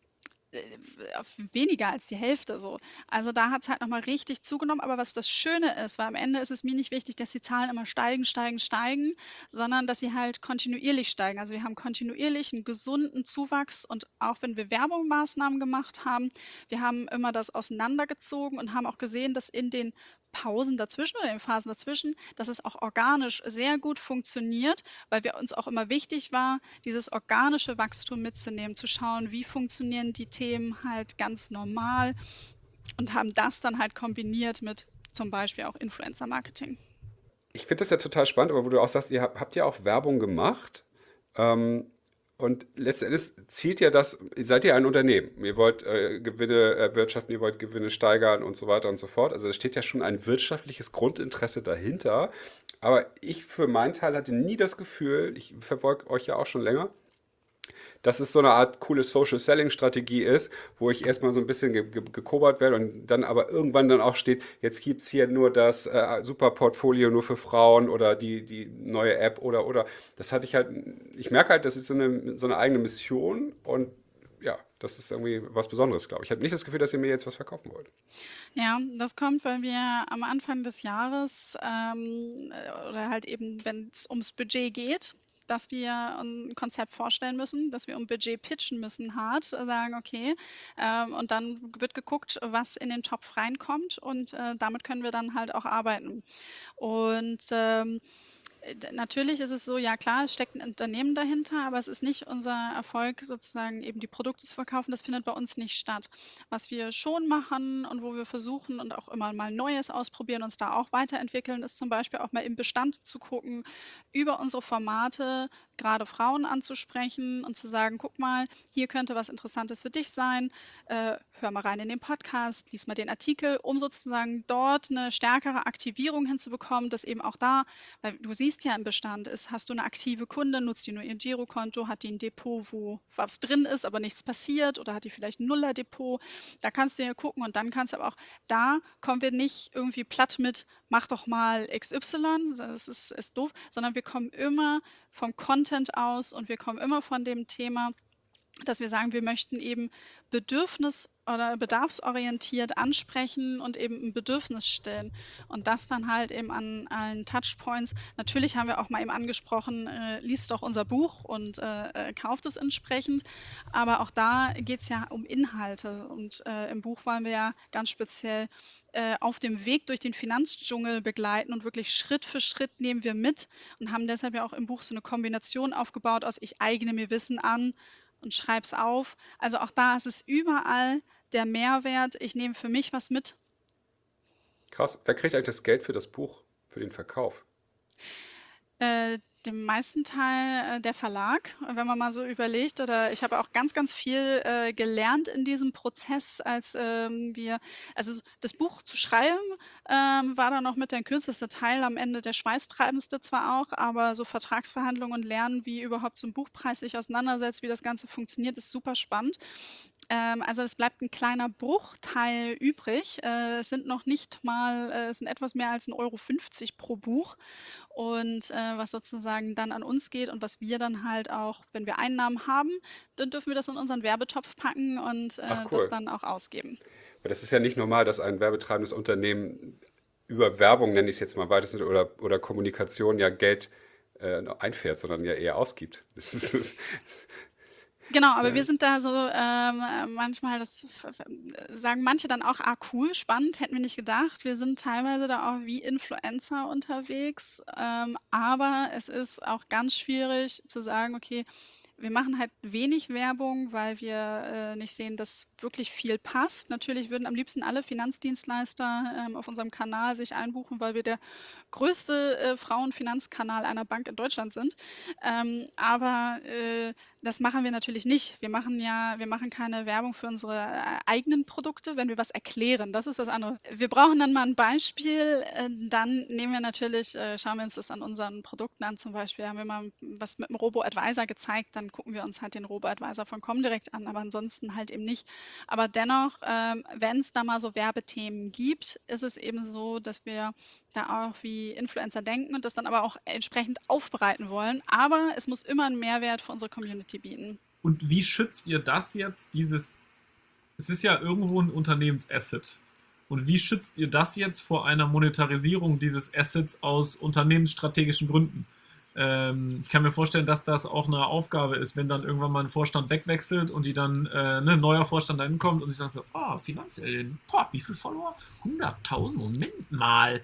Speaker 1: weniger als die Hälfte so. Also da hat es halt nochmal richtig zugenommen. Aber was das Schöne ist, weil am Ende ist es mir nicht wichtig, dass die Zahlen immer steigen, steigen, steigen, sondern dass sie halt kontinuierlich steigen. Also wir haben kontinuierlich einen gesunden Zuwachs und auch wenn wir Werbungsmaßnahmen gemacht haben, wir haben immer das auseinandergezogen und haben auch gesehen, dass in den Pausen dazwischen oder in den Phasen dazwischen, dass es auch organisch sehr gut funktioniert, weil wir uns auch immer wichtig war, dieses organische Wachstum mitzunehmen, zu schauen, wie funktionieren die Themen halt ganz normal und haben das dann halt kombiniert mit zum Beispiel auch Influencer-Marketing.
Speaker 3: Ich finde das ja total spannend, aber wo du auch sagst, habt ja auch Werbung gemacht. Ähm, und letzten Endes zielt ja das, seid ihr ein Unternehmen. Ihr wollt Gewinne erwirtschaften, ihr wollt Gewinne steigern und so weiter und so fort. Also es steht ja schon ein wirtschaftliches Grundinteresse dahinter. Aber ich für meinen Teil hatte nie das Gefühl, ich verfolge euch ja auch schon länger, dass es so eine Art coole Social Selling Strategie ist, wo ich erstmal so ein bisschen gekobert werde und dann aber irgendwann dann auch steht, jetzt gibt es hier nur das super Portfolio nur für Frauen oder die neue App oder. Das hatte ich halt, ich merke halt, das ist so eine eigene Mission und ja, das ist irgendwie was Besonderes, glaube ich. Ich habe nicht das Gefühl, dass ihr mir jetzt was verkaufen wollt.
Speaker 1: Ja, das kommt, weil wir am Anfang des Jahres oder halt eben, wenn es ums Budget geht, dass wir ein Konzept vorstellen müssen, dass wir um Budget pitchen müssen, hart sagen, okay, und dann wird geguckt, was in den Topf reinkommt und damit können wir dann halt auch arbeiten. Und natürlich ist es so, ja klar, es steckt ein Unternehmen dahinter, aber es ist nicht unser Erfolg, sozusagen eben die Produkte zu verkaufen. Das findet bei uns nicht statt. Was wir schon machen und wo wir versuchen und auch immer mal Neues ausprobieren, uns da auch weiterentwickeln, ist zum Beispiel auch mal im Bestand zu gucken, über unsere Formate gerade Frauen anzusprechen und zu sagen, guck mal, hier könnte was Interessantes für dich sein, hör mal rein in den Podcast, lies mal den Artikel, um sozusagen dort eine stärkere Aktivierung hinzubekommen, dass eben auch da, weil du siehst ja im Bestand, hast du eine aktive Kunde, nutzt die nur ihr Girokonto, hat die ein Depot, wo was drin ist, aber nichts passiert oder hat die vielleicht ein Nuller-Depot. Da kannst du ja gucken und dann kannst du aber auch, da kommen wir nicht irgendwie platt mit, mach doch mal XY, das ist doof, sondern wir kommen immer vom Content aus und wir kommen immer von dem Thema, dass wir sagen, wir möchten eben bedürfnis- oder bedarfsorientiert ansprechen und eben ein Bedürfnis stillen. Und das dann halt eben an allen Touchpoints. Natürlich haben wir auch mal eben angesprochen, liest doch unser Buch und kauft es entsprechend. Aber auch da geht es ja um Inhalte. Und im Buch wollen wir ja ganz speziell auf dem Weg durch den Finanzdschungel begleiten und wirklich Schritt für Schritt nehmen wir mit und haben deshalb ja auch im Buch so eine Kombination aufgebaut aus ich eigne mir Wissen an und schreib's auf. Also auch da ist es überall der Mehrwert. Ich nehme für mich was mit.
Speaker 3: Krass. Wer kriegt eigentlich das Geld für das Buch, für den Verkauf?
Speaker 1: Den meisten Teil der Verlag, wenn man mal so überlegt. Oder ich habe auch ganz, ganz viel gelernt in diesem Prozess, als also das Buch zu schreiben, war dann noch mit der kürzeste Teil, am Ende der schweißtreibendste zwar auch, aber so Vertragsverhandlungen und Lernen, wie überhaupt so ein Buchpreis sich auseinandersetzt, wie das Ganze funktioniert, ist super spannend. Also es bleibt ein kleiner Bruchteil übrig. Es sind noch nicht mal, es sind etwas mehr als 1,50 € pro Buch. Und was sozusagen dann an uns geht und was wir dann halt auch, wenn wir Einnahmen haben, dann dürfen wir das in unseren Werbetopf packen und
Speaker 3: Ach
Speaker 1: das
Speaker 3: cool.
Speaker 1: dann auch ausgeben.
Speaker 3: Weil das ist ja nicht normal, dass ein werbetreibendes Unternehmen über Werbung, nenne ich es jetzt mal weitestens, oder Kommunikation ja Geld einfährt, sondern ja eher ausgibt.
Speaker 1: Genau, aber wir
Speaker 3: Sehr,
Speaker 1: sind da so, manchmal, sagen manche dann auch, ah cool, spannend, hätten wir nicht gedacht. Wir sind teilweise da auch wie Influencer unterwegs, aber es ist auch ganz schwierig zu sagen, okay, wir machen halt wenig Werbung, weil wir nicht sehen, dass wirklich viel passt. Natürlich würden am liebsten alle Finanzdienstleister auf unserem Kanal sich einbuchen, weil wir der größte Frauenfinanzkanal einer Bank in Deutschland sind. Aber das machen wir natürlich nicht. Wir machen keine Werbung für unsere eigenen Produkte, wenn wir was erklären. Das ist das andere. Wir brauchen dann mal ein Beispiel, dann nehmen wir natürlich, schauen wir uns das an unseren Produkten an. Zum Beispiel haben wir mal was mit dem Robo-Advisor gezeigt, dann gucken wir uns halt den Robo-Advisor von Comdirect an, aber ansonsten halt eben nicht. Aber dennoch, wenn es da mal so Werbethemen gibt, ist es eben so, dass wir da auch wie Influencer denken und das dann aber auch entsprechend aufbereiten wollen. Aber es muss immer einen Mehrwert für unsere Community bieten.
Speaker 2: Und wie schützt ihr das jetzt, es ist ja irgendwo ein Unternehmensasset. Und wie schützt ihr das jetzt vor einer Monetarisierung dieses Assets aus unternehmensstrategischen Gründen? Ich kann mir vorstellen, dass das auch eine Aufgabe ist, wenn dann irgendwann mal ein Vorstand wegwechselt und die dann ein neuer Vorstand da hinkommt und sich dann so, Finanzheldin, wie viele Follower? 100.000, Moment mal.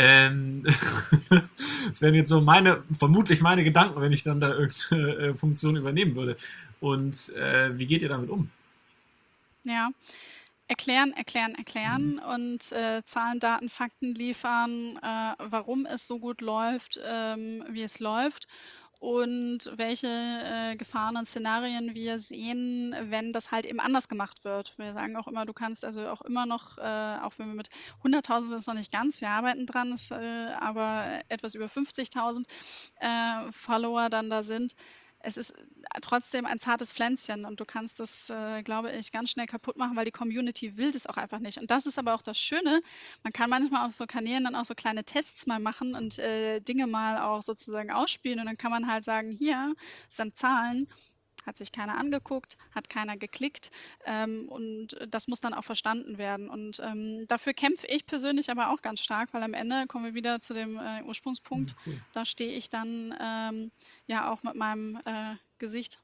Speaker 2: Das wären jetzt so vermutlich meine Gedanken, wenn ich dann da irgendeine Funktion übernehmen würde. Und wie geht ihr damit um?
Speaker 1: Ja, erklären, erklären,
Speaker 2: Mhm.
Speaker 1: erklären und Zahlen, Daten, Fakten liefern, warum es so gut läuft, wie es läuft und welche Gefahren und Szenarien wir sehen, wenn das halt eben anders gemacht wird. Wir sagen auch immer, du kannst also auch immer noch, auch wenn wir mit 100.000 sind es noch nicht ganz, wir arbeiten dran, aber etwas über 50.000 Follower dann da sind, es ist trotzdem ein zartes Pflänzchen und du kannst das, glaube ich, ganz schnell kaputt machen, weil die Community will das auch einfach nicht. Und das ist aber auch das Schöne. Man kann manchmal auf so Kanälen dann auch so kleine Tests mal machen und Dinge mal auch sozusagen ausspielen und dann kann man halt sagen, hier sind Zahlen, hat sich keiner angeguckt, hat keiner geklickt und das muss dann auch verstanden werden. Und dafür kämpfe ich persönlich aber auch ganz stark, weil am Ende kommen wir wieder zu dem
Speaker 2: Ja,
Speaker 1: Ursprungspunkt.
Speaker 2: cool.
Speaker 1: Da stehe ich dann ja auch mit meinem Gesicht.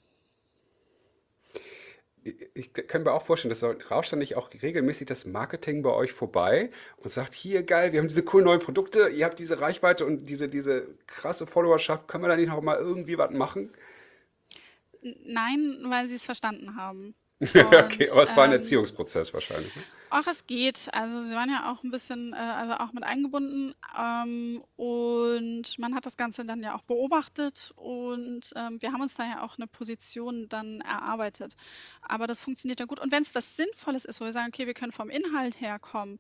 Speaker 3: ich kann mir auch vorstellen, dass rauscht dann nicht auch regelmäßig das Marketing bei euch vorbei und sagt, hier geil, wir haben diese coolen neuen Produkte, ihr habt diese Reichweite und diese krasse Followerschaft, können wir da nicht noch mal irgendwie was machen?
Speaker 1: Nein, weil sie es verstanden haben.
Speaker 3: Okay,
Speaker 1: Und
Speaker 3: aber es war ein Erziehungsprozess wahrscheinlich, ne?
Speaker 1: ach, es geht. Also sie waren ja auch ein bisschen, also auch mit eingebunden und man hat das Ganze dann ja auch beobachtet und wir haben uns da ja auch eine Position dann erarbeitet. Aber das funktioniert ja gut. Und wenn es was Sinnvolles ist, wo wir sagen, okay, wir können vom Inhalt herkommen,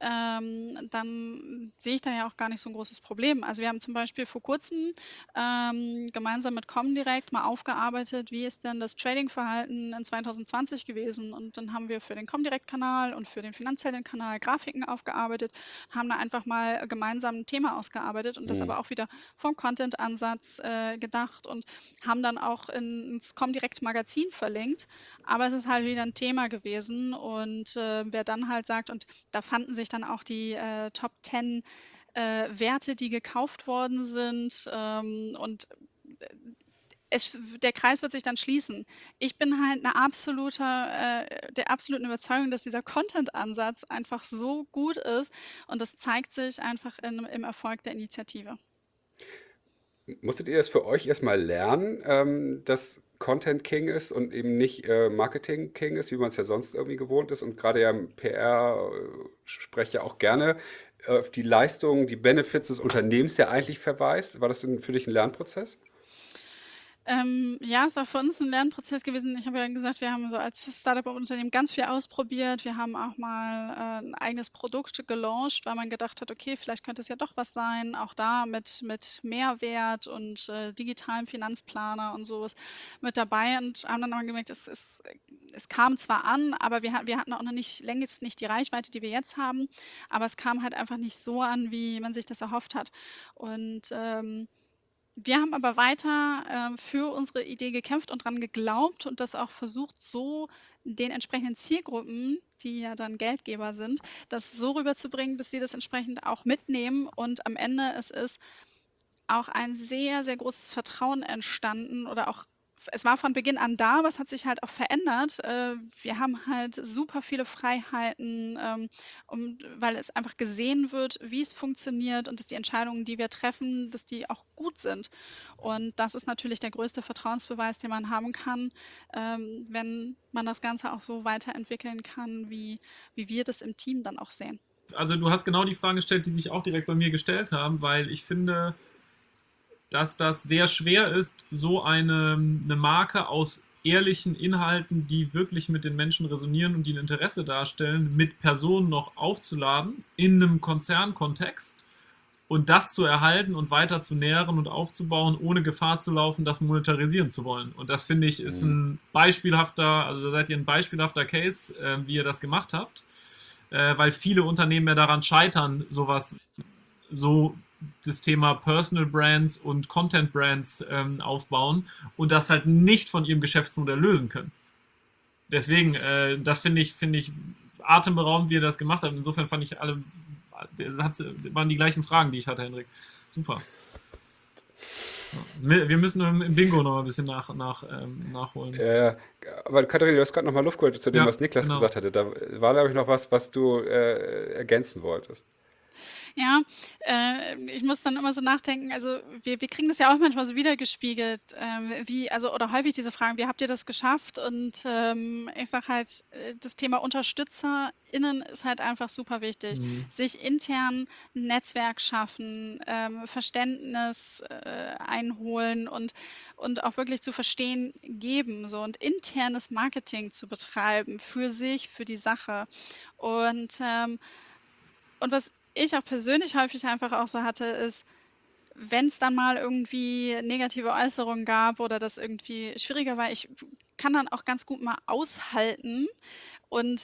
Speaker 1: dann sehe ich da ja auch gar nicht so ein großes Problem. Also wir haben zum Beispiel vor kurzem gemeinsam mit Comdirect mal aufgearbeitet, wie ist denn das Trading-Verhalten in 2020 gewesen. Und dann haben wir für den Comdirect-Kanal und für den Finanzhelden-Kanal Grafiken aufgearbeitet, haben da einfach mal gemeinsam ein Thema ausgearbeitet und das
Speaker 3: Hm.
Speaker 1: aber auch wieder vom Content-Ansatz gedacht und haben dann auch ins Comdirect-Magazin verlinkt. Aber es ist halt wieder ein Thema gewesen und wer dann halt sagt, und da fanden sich dann auch die Top 10 Werte, die gekauft worden sind. Und der Kreis wird sich dann schließen. Ich bin halt der absoluten Überzeugung, dass dieser Content-Ansatz einfach so gut ist und das zeigt sich einfach im Erfolg der Initiative.
Speaker 3: Musstet ihr das für euch erstmal lernen, dass Content King ist und eben nicht Marketing King ist, wie man es ja sonst irgendwie gewohnt ist? Und gerade ja im PR spreche ja auch gerne auf die Leistungen, die Benefits des Unternehmens ja eigentlich verweist. War das denn für dich ein Lernprozess?
Speaker 1: Ja, es war für uns ein Lernprozess gewesen. Ich habe ja gesagt, wir haben so als Startup-Unternehmen ganz viel ausprobiert. Wir haben auch mal 'n eigenes Produkt gelauncht, weil man gedacht hat: „Okay, vielleicht könnte es ja doch was sein“, auch da mit Mehrwert und digitalem Finanzplaner und so was mit dabei und haben dann aber gemerkt, es kam zwar an, aber wir hatten auch noch nicht längst nicht die Reichweite, die wir jetzt haben, aber es kam halt einfach nicht so an, wie man sich das erhofft hat. Und wir haben aber weiter für unsere Idee gekämpft und dran geglaubt und das auch versucht, so den entsprechenden Zielgruppen, die ja dann Geldgeber sind, das so rüberzubringen, dass sie das entsprechend auch mitnehmen. Und am Ende es ist auch ein sehr, sehr großes Vertrauen entstanden oder auch es war von Beginn an da, aber es hat sich halt auch verändert. Wir haben halt super viele Freiheiten, weil es einfach gesehen wird, wie es funktioniert und dass die Entscheidungen, die wir treffen, dass die auch gut sind. Und das ist natürlich der größte Vertrauensbeweis, den man haben kann, wenn man das Ganze auch so weiterentwickeln kann, wie wir das im Team dann auch sehen.
Speaker 2: Also du hast genau die Fragen gestellt, die sich auch direkt bei mir gestellt haben, weil ich finde, dass das sehr schwer ist, so eine Marke aus ehrlichen Inhalten, die wirklich mit den Menschen resonieren und die ein Interesse darstellen, mit Personen noch aufzuladen in einem Konzernkontext und das zu erhalten und weiter zu nähren und aufzubauen, ohne Gefahr zu laufen, das monetarisieren zu wollen. Und das finde ich ist ein beispielhafter, also da seid ihr ein beispielhafter Case, wie ihr das gemacht habt, weil viele Unternehmen ja daran scheitern, sowas so das Thema Personal Brands und Content Brands aufbauen und das halt nicht von ihrem Geschäftsmodell lösen können. Deswegen, das finde ich atemberaubend, wie ihr das gemacht habt. Insofern fand ich waren die gleichen Fragen, die ich hatte, Henrik. Super. Wir müssen im Bingo noch ein bisschen nachholen.
Speaker 3: Aber Katharina, du hast gerade noch mal Luft geholt zu dem,
Speaker 2: Ja,
Speaker 3: was Niklas
Speaker 2: genau.
Speaker 3: gesagt hatte. Da war, glaube ich, noch was du ergänzen wolltest.
Speaker 1: Ja, ich muss dann immer so nachdenken, also wir kriegen das ja auch manchmal so wiedergespiegelt, oder häufig diese Fragen, wie habt ihr das geschafft? Und ich sage halt, das Thema UnterstützerInnen ist halt einfach super wichtig. Sich intern ein Netzwerk schaffen, Verständnis einholen und auch wirklich zu verstehen geben, so und internes Marketing zu betreiben für sich, für die Sache. Und was ich auch persönlich häufig einfach auch so hatte, ist, wenn es dann mal irgendwie negative Äußerungen gab oder das irgendwie schwieriger war, ich kann dann auch ganz gut mal aushalten und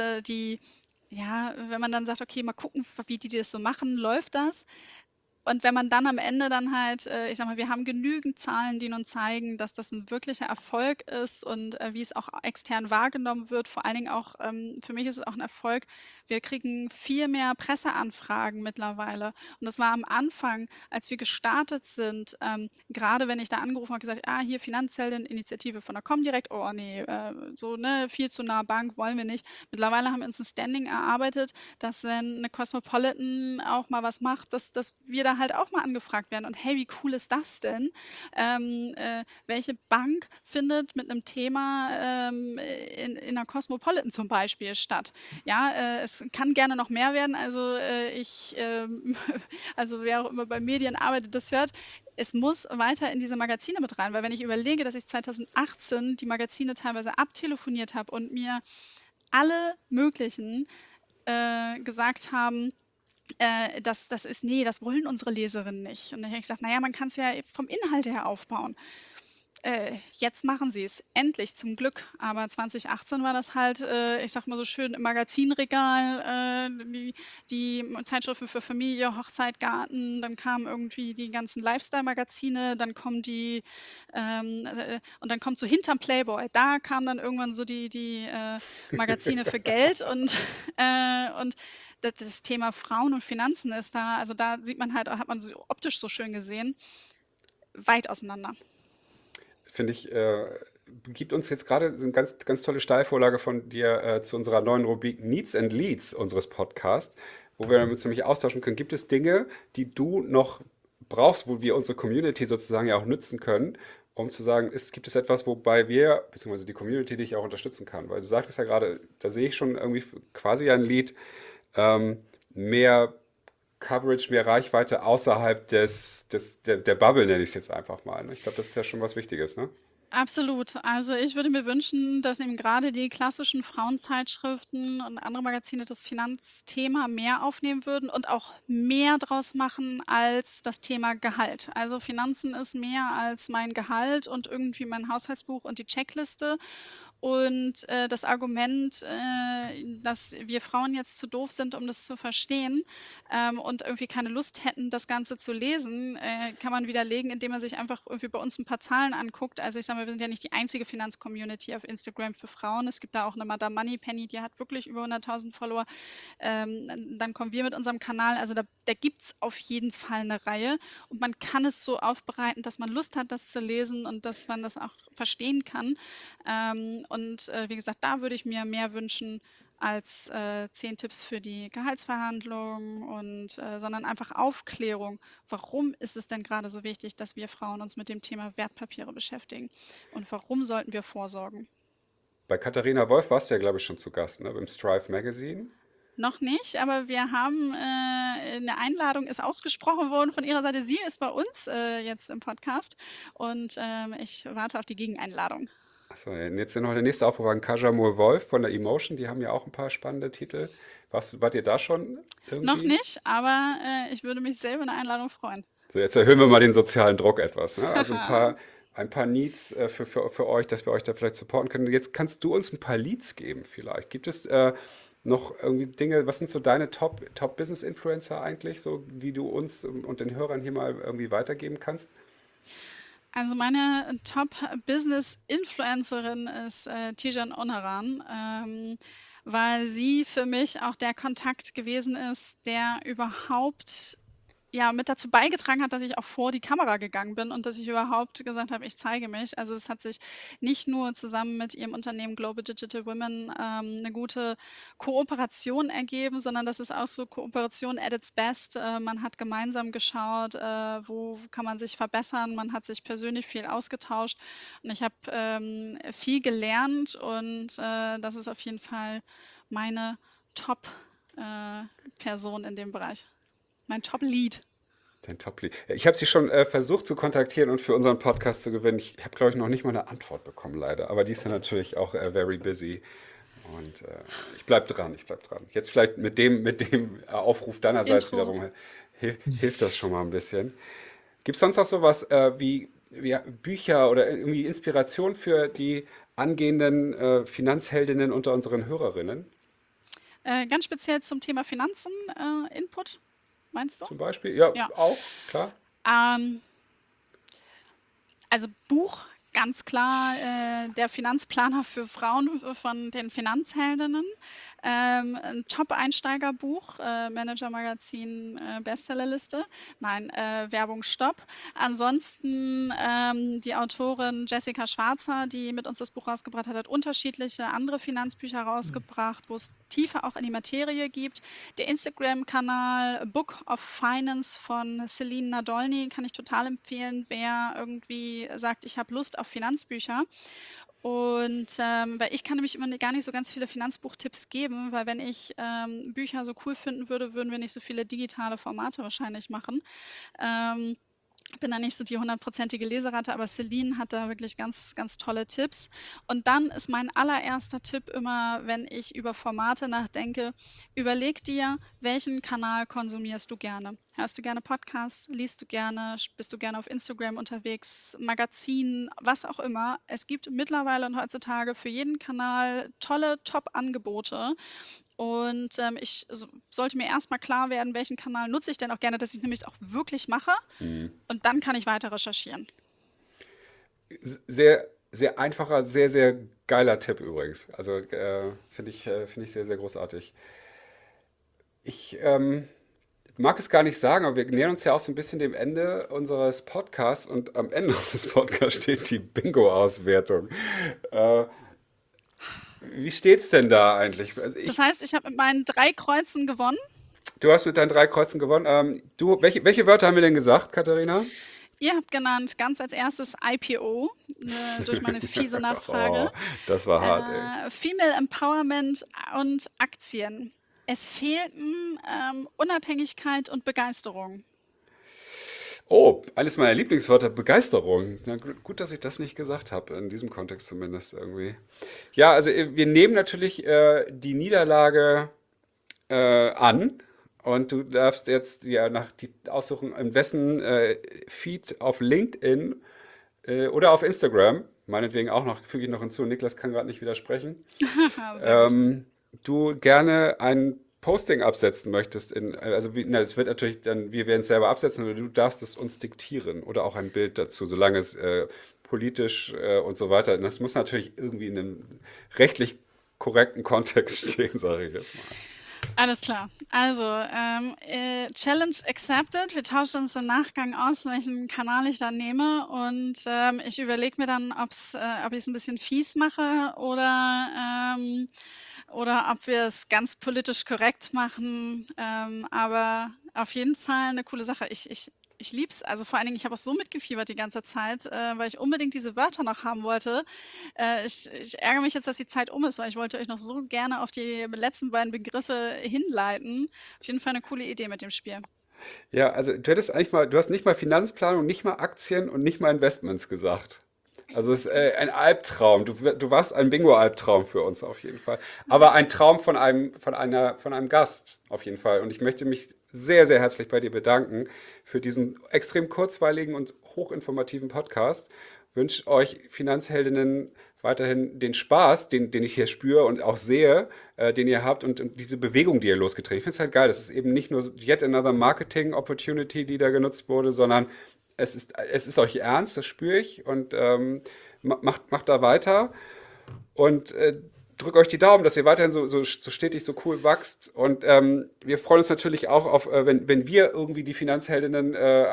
Speaker 1: wenn man dann sagt, okay, mal gucken, wie die das so machen, läuft das? Und wenn man dann am Ende dann halt, ich sag mal, wir haben genügend Zahlen, die nun zeigen, dass das ein wirklicher Erfolg ist und wie es auch extern wahrgenommen wird. Vor allen Dingen auch, für mich ist es auch ein Erfolg, wir kriegen viel mehr Presseanfragen mittlerweile. Und das war am Anfang, als wir gestartet sind, gerade wenn ich da angerufen habe, gesagt, hier Finanzheldin, Initiative von der Comdirect, oh nee, viel zu nah Bank, wollen wir nicht. Mittlerweile haben wir uns ein Standing erarbeitet, dass wenn eine Cosmopolitan auch mal was macht, dass wir da halt auch mal angefragt werden. Und hey, wie cool ist das denn? Welche Bank findet mit einem Thema in einer Cosmopolitan zum Beispiel statt? Ja, es kann gerne noch mehr werden. Also also wer auch immer bei Medien arbeitet, das hört, es muss weiter in diese Magazine mit rein, weil wenn ich überlege, dass ich 2018 die Magazine teilweise abtelefoniert habe und mir alle möglichen gesagt haben, das ist, nee, das wollen unsere Leserinnen nicht. Und dann habe ich gesagt, naja, man kann es ja vom Inhalt her aufbauen. Jetzt machen sie es, endlich, zum Glück. Aber 2018 war das halt, ich sag mal so schön, im Magazinregal, die Zeitschriften für Familie, Hochzeit, Garten, dann kamen irgendwie die ganzen Lifestyle-Magazine, dann kommen und dann kommt so hinterm Playboy, da kamen dann irgendwann so die Magazine für Geld und das Thema Frauen und Finanzen ist da, also da sieht man halt, hat man so optisch so schön gesehen, weit auseinander.
Speaker 3: Finde ich, gibt uns jetzt gerade so eine ganz, ganz tolle Steilvorlage von dir zu unserer neuen Rubrik Needs and Leads unseres Podcasts, wo wir uns nämlich austauschen können. Gibt es Dinge, die du noch brauchst, wo wir unsere Community sozusagen ja auch nützen können, um zu sagen, gibt es etwas, wobei wir, beziehungsweise die Community dich auch unterstützen kann? Weil du sagtest ja gerade, da sehe ich schon irgendwie quasi ein Lied, mehr Coverage, mehr Reichweite außerhalb der Bubble, nenne ich es jetzt einfach mal. Ne? Ich glaube, das ist ja schon was Wichtiges, ne?
Speaker 1: Absolut. Also ich würde mir wünschen, dass eben gerade die klassischen Frauenzeitschriften und andere Magazine das Finanzthema mehr aufnehmen würden und auch mehr draus machen als das Thema Gehalt. Also Finanzen ist mehr als mein Gehalt und irgendwie mein Haushaltsbuch und die Checkliste. Und das Argument, dass wir Frauen jetzt zu doof sind, um das zu verstehen, und irgendwie keine Lust hätten, das Ganze zu lesen, kann man widerlegen, indem man sich einfach irgendwie bei uns ein paar Zahlen anguckt. Also ich sage mal, wir sind ja nicht die einzige Finanzcommunity auf Instagram für Frauen. Es gibt da auch eine Madame Moneypenny, die hat wirklich über 100.000 Follower. Dann kommen wir mit unserem Kanal. Also da gibt es auf jeden Fall eine Reihe. Und man kann es so aufbereiten, dass man Lust hat, das zu lesen und dass man das auch verstehen kann. Wie gesagt, da würde ich mir mehr wünschen als 10 Tipps für die Gehaltsverhandlungen sondern einfach Aufklärung. Warum ist es denn gerade so wichtig, dass wir Frauen uns mit dem Thema Wertpapiere beschäftigen? Und warum sollten wir vorsorgen?
Speaker 3: Bei Katharina Wolf warst du ja, glaube ich, schon zu Gast, ne? Beim Strive Magazine.
Speaker 1: Noch nicht, aber wir haben eine Einladung ist ausgesprochen worden von ihrer Seite. Sie ist bei uns jetzt im Podcast und ich warte auf die Gegeneinladung.
Speaker 3: Achso, jetzt noch der nächste Aufruf an Kajamur Wolf von der Emotion. Die haben ja auch ein paar spannende Titel. Wart ihr da schon
Speaker 1: Noch
Speaker 3: irgendwie?
Speaker 1: nicht, aber ich würde mich sehr über eine Einladung freuen.
Speaker 3: So, jetzt erhöhen wir mal den sozialen Druck etwas. Ne? Also ein paar Needs für euch, dass wir euch da vielleicht supporten können. Jetzt kannst du uns ein paar Leads geben vielleicht. Gibt es noch irgendwie Dinge, was sind so deine Top-Business-Influencer eigentlich, so, die du uns und den Hörern hier mal irgendwie weitergeben kannst?
Speaker 1: Also meine Top-Business-Influencerin ist Tijan Onaran, weil sie für mich auch der Kontakt gewesen ist, der überhaupt ja, mit dazu beigetragen hat, dass ich auch vor die Kamera gegangen bin und dass ich überhaupt gesagt habe, ich zeige mich. Also es hat sich nicht nur zusammen mit ihrem Unternehmen Global Digital Women eine gute Kooperation ergeben, sondern das ist auch so Kooperation at its best. Man hat gemeinsam geschaut, wo kann man sich verbessern. Man hat sich persönlich viel ausgetauscht und ich habe viel gelernt und das ist auf jeden Fall meine Top-Person in dem Bereich. Mein Top-Lead.
Speaker 3: Dein Top-Lead. Ich habe sie schon versucht zu kontaktieren und für unseren Podcast zu gewinnen. Ich habe, glaube ich, noch nicht mal eine Antwort bekommen, leider. Aber die ist ja natürlich auch very busy. Und ich bleib dran, ich bleib dran. Jetzt vielleicht mit dem Aufruf deinerseits
Speaker 1: Intro.
Speaker 3: wiederum hilft das schon mal ein bisschen. Gibt es sonst noch sowas wie Bücher oder irgendwie Inspiration für die angehenden Finanzheldinnen unter unseren Hörerinnen?
Speaker 1: Ganz speziell zum Thema Finanzen, Input, meinst du?
Speaker 3: Zum Beispiel? Ja,
Speaker 1: Ja.
Speaker 3: auch, klar.
Speaker 1: Ähm, also Buch, ganz klar, der Finanzplaner für Frauen von den Finanzheldinnen. Ein Top-Einsteigerbuch, Manager-Magazin, Bestsellerliste. Nein, Werbung Stopp. Ansonsten die Autorin Jessica Schwarzer, die mit uns das Buch rausgebracht hat, hat unterschiedliche andere Finanzbücher rausgebracht, wo es tiefer auch in die Materie gibt. Der Instagram-Kanal Book of Finance von Celine Nadolny kann ich total empfehlen, wer irgendwie sagt, ich habe Lust auf Finanzbücher. Und weil ich kann nämlich immer gar nicht so ganz viele Finanzbuchtipps geben, weil wenn ich Bücher so cool finden würde, würden wir nicht so viele digitale Formate wahrscheinlich machen. Ähm, bin da nicht so die 100%ige Leseratte, aber Celine hat da wirklich ganz, ganz tolle Tipps. Und dann ist mein allererster Tipp immer, wenn ich über Formate nachdenke, überleg dir, welchen Kanal konsumierst du gerne? Hörst du gerne Podcasts? Liest du gerne? Bist du gerne auf Instagram unterwegs? Magazinen? Was auch immer. Es gibt mittlerweile und heutzutage für jeden Kanal tolle Top-Angebote. Und sollte mir erstmal klar werden, welchen Kanal nutze ich denn auch gerne, dass ich nämlich auch wirklich mache. Und dann kann ich weiter recherchieren.
Speaker 3: Sehr, sehr einfacher, sehr, sehr geiler Tipp übrigens. Also finde ich sehr, sehr großartig. Ich mag es gar nicht sagen, aber wir nähern uns ja auch so ein bisschen dem Ende unseres Podcasts und am Ende unseres Podcasts steht die Bingo-Auswertung. Äh, Wie steht's denn da eigentlich? Also
Speaker 1: Das heißt, ich habe mit meinen 3 Kreuzen gewonnen.
Speaker 3: du hast mit deinen 3 Kreuzen gewonnen. Welche Wörter haben wir denn gesagt, Katharina?
Speaker 1: Ihr habt genannt ganz als erstes IPO, durch meine fiese Nachfrage.
Speaker 3: Oh, das war hart, ey.
Speaker 1: Female Empowerment und Aktien. Es fehlten Unabhängigkeit und Begeisterung.
Speaker 3: Oh, eines meiner Lieblingswörter, Begeisterung. Na, gut, dass ich das nicht gesagt habe, in diesem Kontext zumindest irgendwie. Ja, also wir nehmen natürlich die Niederlage an und du darfst jetzt ja nach die aussuchen, in wessen Feed auf LinkedIn oder auf Instagram meinetwegen auch noch, füge ich noch hinzu, Niklas kann gerade nicht widersprechen,
Speaker 1: Sehr gut.
Speaker 3: du gerne ein Posting absetzen möchtest, also es wird natürlich dann, wir werden es selber absetzen, oder du darfst es uns diktieren oder auch ein Bild dazu, solange es politisch und so weiter. Und das muss natürlich irgendwie in einem rechtlich korrekten Kontext stehen, sage ich jetzt mal.
Speaker 1: Alles klar. Also, Challenge accepted. Wir tauschen uns im Nachgang aus, welchen Kanal ich dann nehme. Und ich überlege mir dann, ob ich es ein bisschen fies mache oder ob wir es ganz politisch korrekt machen. Aber auf jeden Fall eine coole Sache. Ich liebe es. Also vor allen Dingen, ich habe auch so mitgefiebert die ganze Zeit, weil ich unbedingt diese Wörter noch haben wollte. Ich ärgere mich jetzt, dass die Zeit um ist, weil ich wollte euch noch so gerne auf die letzten beiden Begriffe hinleiten. Auf jeden Fall eine coole Idee mit dem Spiel.
Speaker 3: Ja, also du hast nicht mal Finanzplanung, nicht mal Aktien und nicht mal Investments gesagt. Also es ist ein Albtraum. Du warst ein Bingo-Albtraum für uns auf jeden Fall. Aber ein Traum von einem Gast auf jeden Fall. Und ich möchte mich sehr, sehr herzlich bei dir bedanken für diesen extrem kurzweiligen und hochinformativen Podcast. Wünsche euch Finanzheldinnen weiterhin den Spaß, den ich hier spüre und auch sehe, den ihr habt und diese Bewegung, die ihr losgetreten habt. Ich finde es halt geil. Das ist eben nicht nur yet another Marketing Opportunity, die da genutzt wurde, sondern es ist euch ernst, das spüre ich und macht da weiter und drückt euch die Daumen, dass ihr weiterhin so stetig, so cool wächst und wir freuen uns natürlich auch auf, wenn wir irgendwie die Finanzheldinnen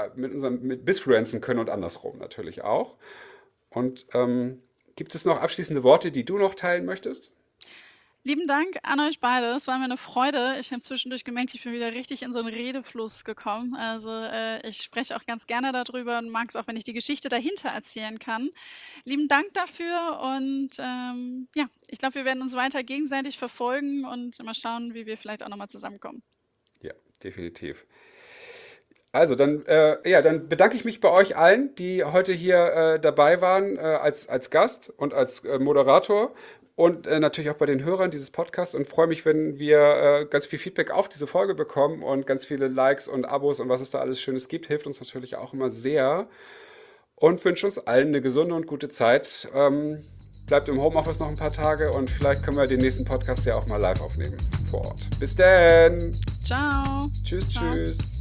Speaker 3: mit Bisfluenzen können und andersrum natürlich auch. Und gibt es noch abschließende Worte, die du noch teilen möchtest?
Speaker 1: Lieben Dank an euch beide. Es war mir eine Freude. Ich habe zwischendurch gemerkt, ich bin wieder richtig in so einen Redefluss gekommen. Also ich spreche auch ganz gerne darüber und mag es auch, wenn ich die Geschichte dahinter erzählen kann. Lieben Dank dafür und ja, ich glaube, wir werden uns weiter gegenseitig verfolgen und mal schauen, wie wir vielleicht auch nochmal zusammenkommen.
Speaker 3: Ja, definitiv. Also, dann bedanke ich mich bei euch allen, die heute hier dabei waren als Gast und als Moderator und natürlich auch bei den Hörern dieses Podcasts und freue mich, wenn wir ganz viel Feedback auf diese Folge bekommen und ganz viele Likes und Abos und was es da alles Schönes gibt. Hilft uns natürlich auch immer sehr und wünsche uns allen eine gesunde und gute Zeit. Bleibt im Homeoffice noch ein paar Tage und vielleicht können wir den nächsten Podcast ja auch mal live aufnehmen vor Ort. Bis dann.
Speaker 1: Ciao.
Speaker 3: Tschüss,
Speaker 1: Ciao.
Speaker 3: tschüss.